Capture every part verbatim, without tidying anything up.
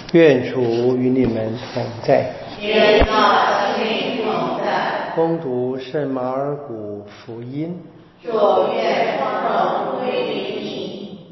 愿主与你们同在。 愿那生命同在。 恭读圣马尔谷福音。 主愿光荣归于你。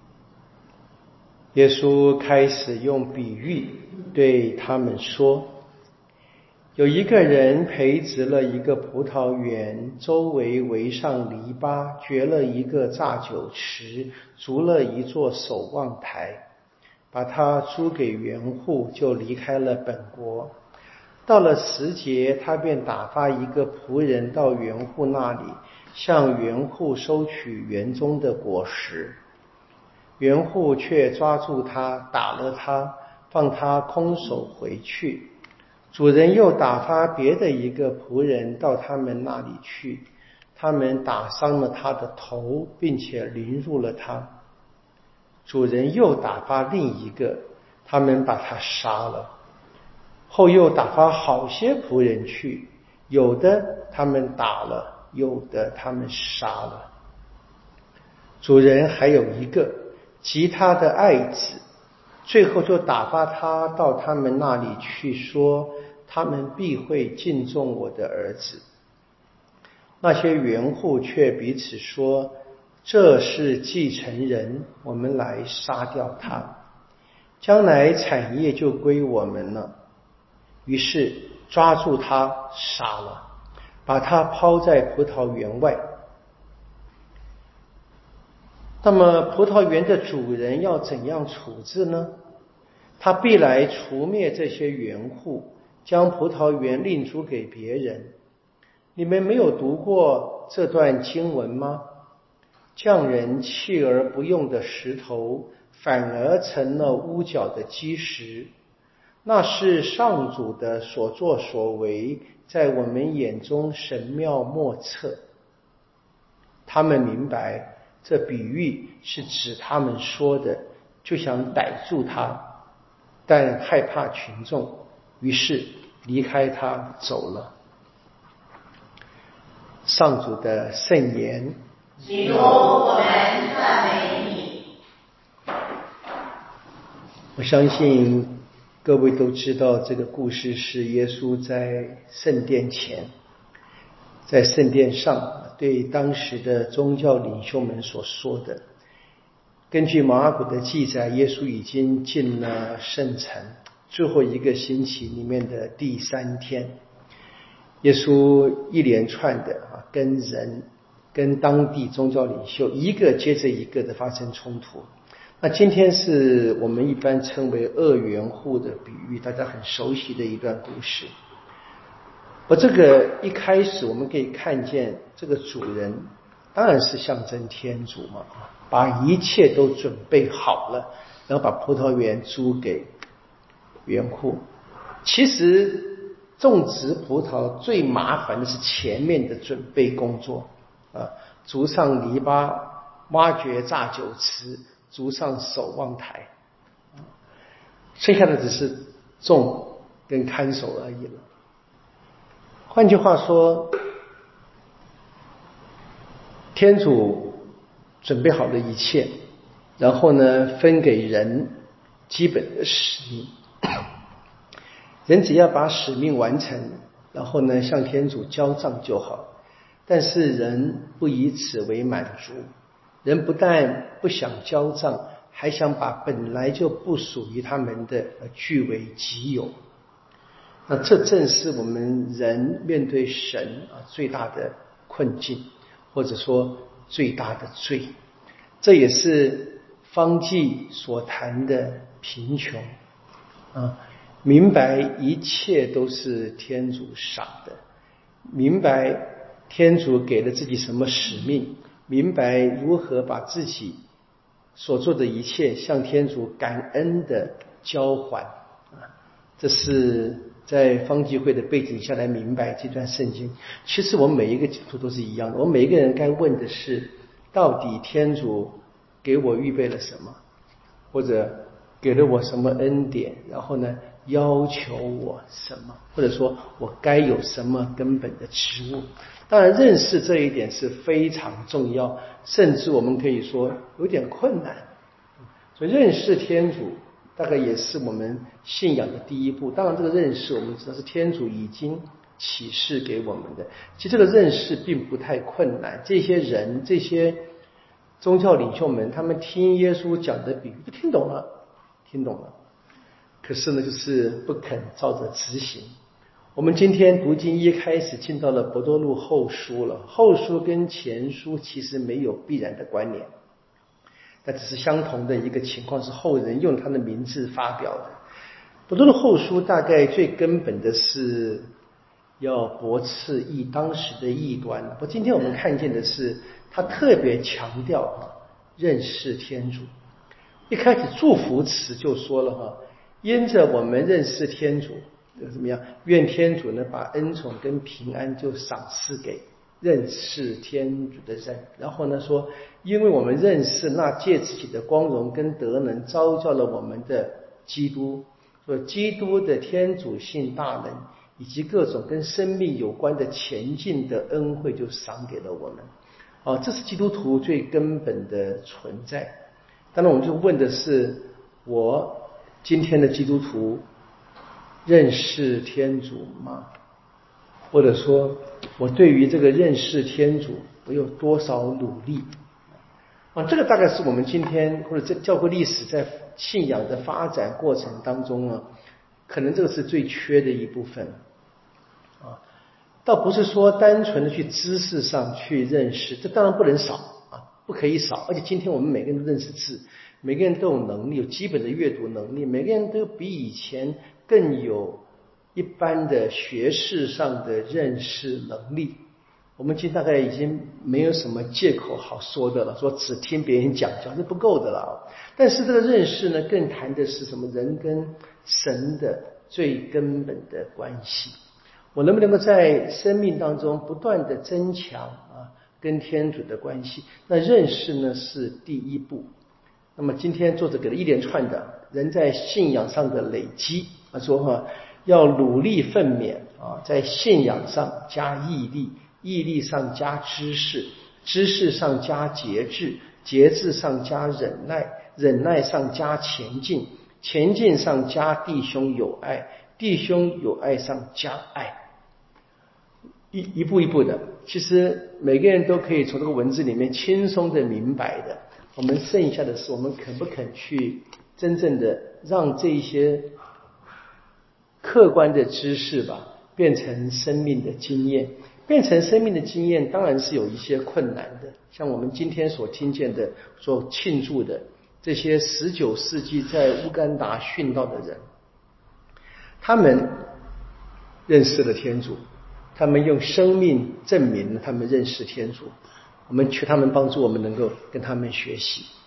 耶稣开始用比喻对他们说，有一个人培植了一个葡萄园，周围围上篱笆，掘了一个榨酒池，筑了一座守望台，把它租给园户，就离开了本国。到了时节，他便打发一个仆人到园户那里，向园户收取园中的果实。园户却抓住他，打了他，放他空手回去。主人又打发别的一个仆人到他们那里去，他们打伤了他的头，并且凌辱了他。主人又打发另一个，他们把他杀了。后又打发好些仆人去，有的他们打了，有的他们杀了。主人还有一个及他的爱子，最后就打发他到他们那里去，说他们必会敬重我的儿子。那些园户却彼此说，这是继承人，我们来杀掉他，将来产业就归我们了。于是抓住他，杀了，把他抛在葡萄园外。那么葡萄园的主人要怎样处置呢？他必来除灭这些园户，将葡萄园另租给别人。你们没有读过这段经文吗？匠人弃而不用的石头，反而成了屋角的基石。那是上主的所作所为，在我们眼中神妙莫测。他们明白这比喻是指他们说的，就想逮住他，但害怕群众，于是离开他走了。上主的圣言。 基督，我们赞美你。 我相信各位都知道，这个故事是耶稣在圣殿前，在圣殿上对当时的宗教领袖们所说的。根据马尔谷的记载，耶稣已经进了圣城，最后一个星期里面的第三天，耶稣一连串的啊跟人跟当地宗教领袖一个接着一个的发生冲突。那今天是我们一般称为二园户的比喻，大家很熟悉的一段故事。而这个一开始我们可以看见，这个主人当然是象征天主嘛，把一切都准备好了，然后把葡萄园租给园户。其实种植葡萄最麻烦的是前面的准备工作啊，筑上篱笆，挖掘榨酒池，筑上守望台，剩下的只是种跟看守而已了。换句话说，天主准备好了一切，然后呢分给人基本的使命，人只要把使命完成，然后呢向天主交账就好。但是人不以此为满足，人不但不想交账，还想把本来就不属于他们的据为己有。那这正是我们人面对神啊最大的困境，或者说最大的罪。这也是方济所谈的贫穷啊，明白一切都是天主赏的，明白天主给了自己什么使命，明白如何把自己所做的一切向天主感恩的交还啊，这是在方济会的背景下来明白这段圣经。其实我们每一个基督徒都是一样的，我们每一个人该问的是，到底天主给我预备了什么，或者给了我什么恩典，然后呢要求我什么，或者说我该有什么根本的职务。当然认识这一点是非常重要，甚至我们可以说有点困难。所以认识天主大概也是我们信仰的第一步。当然这个认识我们知道是天主已经启示给我们的，其实这个认识并不太困难，这些人这些宗教领袖们他们听耶稣讲的比喻就听懂了听懂了，可是呢就是不肯照着执行。我们今天读经一开始进到了伯多禄后书了，后书跟前书其实没有必然的关联，那只是相同的一个情况，是后人用他的名字发表的。伯多禄后书大概最根本的是要驳斥异当时的异端，不过今天我们看见的是他特别强调啊认识天主。一开始祝福词就说了哈，因着我们认识天主怎么样，愿天主呢把恩宠跟平安就赏赐给认识天主的人。然后呢说，因为我们认识那借自己的光荣跟德能召叫了我们的基督，说基督的天主性大能以及各种跟生命有关的前进的恩惠就赏给了我们。哦，这是基督徒最根本的存在。当然我们就问的是，我今天的基督徒认识天主吗？或者说我对于这个认识天主我有多少努力啊？这个大概是我们今天或者在教会历史在信仰的发展过程当中啊，可能这个是最缺的一部分啊。倒不是说单纯的去知识上去认识，这当然不能少啊，不可以少。而且今天我们每个人都认识字，每个人都有能力，有基本的阅读能力，每个人都比以前更有一般的学识上的认识能力。我们今天大概已经没有什么借口好说的了，说只听别人讲讲是不够的了。但是这个认识呢，更谈的是什么？人跟神的最根本的关系。我能不能够在生命当中不断的增强啊跟天主的关系？那认识呢是第一步。那么今天作者给了一连串的人在信仰上的累积，他说哈，要努力奋勉啊，在信仰上加毅力，毅力上加知识，知识上加节制，节制上加忍耐，忍耐上加前进，前进上加弟兄友爱，弟兄友爱上加爱。一一步一步的，其实每个人都可以从这个文字里面轻松的明白的。我们剩下的是我们肯不肯去真正的让这一些客观的知识吧变成生命的经验。变成生命的经验当然是有一些困难的，像我们今天所听见的所庆祝的这些十九世纪在乌干达殉道的人，他们认识了天主，他们用生命证明了他们认识天主，我们求他们帮助我们能够跟他们学习。